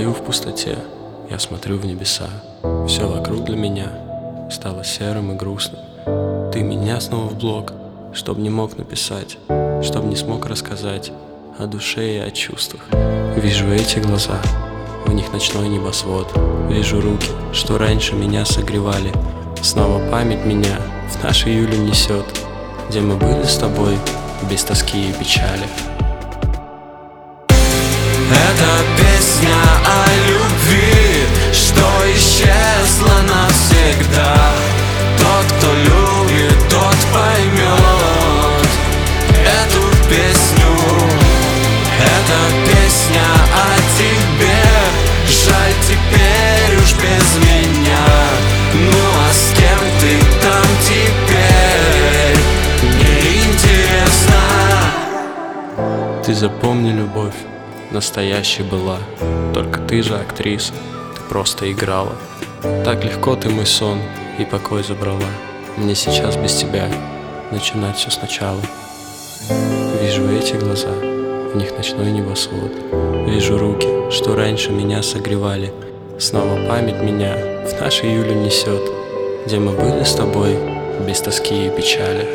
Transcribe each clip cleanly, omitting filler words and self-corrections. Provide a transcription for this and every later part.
стою в пустоте, я смотрю в небеса. Все вокруг для меня стало серым и грустным. Ты меня снова в блог, чтоб не мог написать, чтоб не смог рассказать о душе и о чувствах. Вижу эти глаза, в них ночной небосвод. Вижу руки, что раньше меня согревали. Снова память меня в наш июль несет, где мы были с тобой без тоски и печали. Это песня о любви, что исчезла навсегда. Тот, кто любит, тот поймет эту песню. Это песня о тебе, жаль теперь уж без меня. Ну а с кем ты там теперь, мне интересно. Ты запомни, любовь настоящей была, только ты же актриса, ты просто играла. Так легко ты мой сон и покой забрала. Мне сейчас без тебя начинать все сначала. Вижу эти глаза, в них ночной небосвод. Вижу руки, что раньше меня согревали. Снова память меня в наш июль несет, где мы были с тобой без тоски и печали.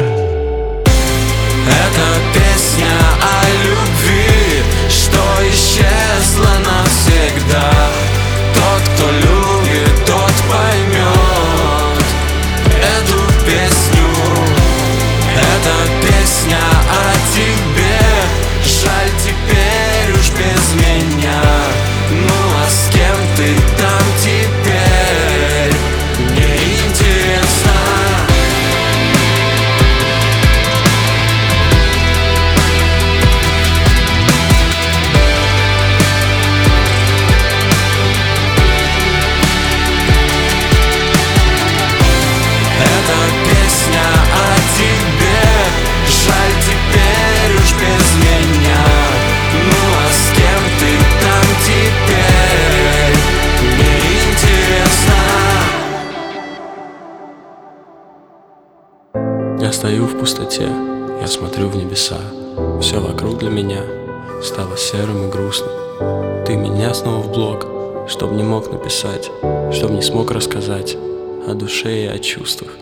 Это песня о любви, что исчезла навсегда. Тот, кто любит, тот поймет эту песню. Это песня о тебе, жаль теперь уж без меня. Ну а с кем ты там теперь, мне интересно. Я стою в пустоте, я смотрю в небеса. Все вокруг для меня стало серым и грустным. Ты меня снова в блог, чтоб не мог написать, чтоб не смог рассказать о душе и о чувствах.